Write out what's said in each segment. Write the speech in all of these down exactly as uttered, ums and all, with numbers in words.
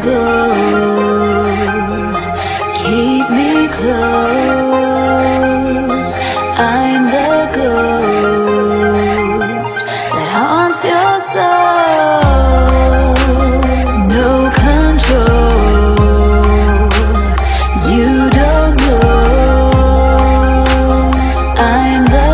go. Keep me close. I'm the ghost that haunts your soul. No control. You don't know. I'm the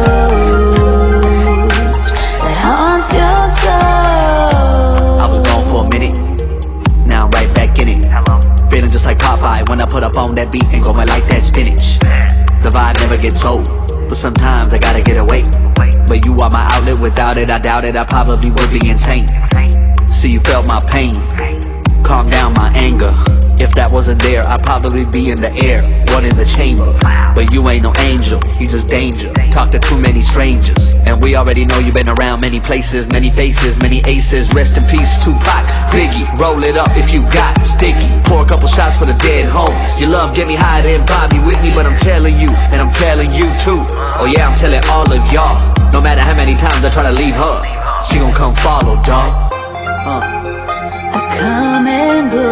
ghost that haunts your soul. I was gone for a minute, now I'm right back in it. Feeling just like Popeye when I put up on that beat and going like that spinach. The vibe never gets old, but sometimes I gotta get away. But you are my outlet, without it I doubt it, I probably would be insane. See, you felt my pain, calm down my anger. If that wasn't there, I'd probably be in the air, one in the chamber. But you ain't no angel, you just danger. Talk to too many strangers, and we already know you've been around many places, many faces, many aces. Rest in peace, Tupac, Biggie. Roll it up if you got sticky. Pour a couple shots for the dead homies. Your love get me higher than Bobby Whitney, but I'm telling you, and I'm telling you too. Oh yeah, I'm telling all of y'all. No matter how many times I try to leave her, she gon' come follow, dawg. uh. I come and go.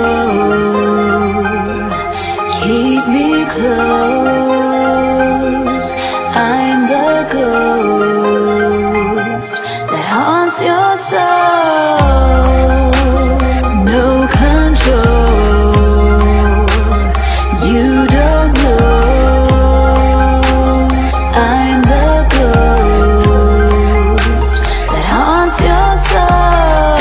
Keep me close. I'm the ghost that haunts your soul. No control. You don't know. I'm the ghost that haunts your soul.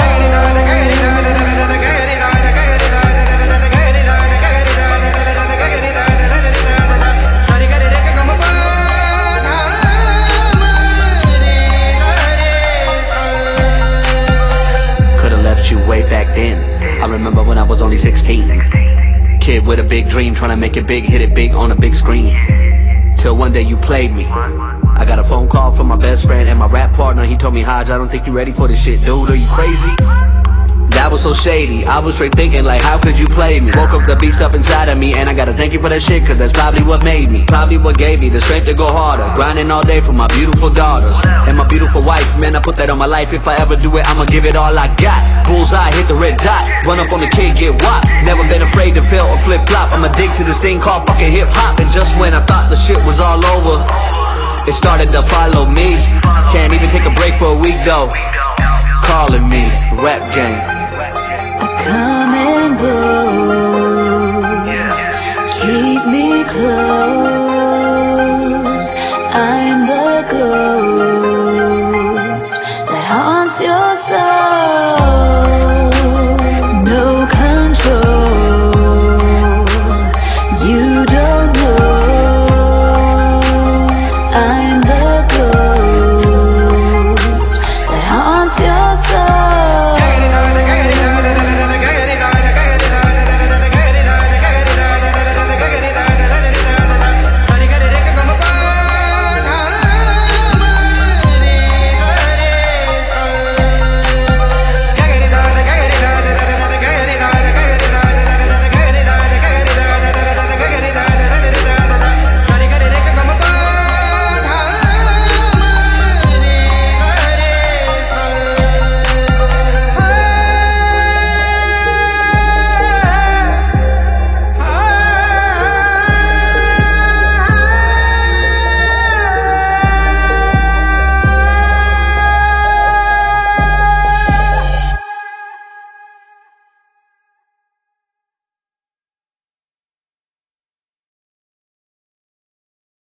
You way back then. I remember when I was only sixteen. Kid with a big dream, trying to make it big, hit it big on a big screen. Till one day you played me. I got a phone call from my best friend and my rap partner. He told me, Hodge, I don't think you ready for this shit, dude. Are you crazy? That was so shady. I was straight thinking like, how could you play me? Woke up the beast up inside of me, and I gotta thank you for that shit, cause that's probably what made me. Probably what gave me the strength to go harder. Grinding all day for my beautiful daughters and my beautiful wife. Man, I put that on my life. If I ever do it, I'ma give it all I got. Bullseye, hit the red dot. Run up on the kid, get whopped. Never been afraid to fail or flip flop. I'm addicted to this thing called fucking hip hop. And just when I thought the shit was all over, it started to follow me. Can't even take a break for a week though. Calling me Rap Game.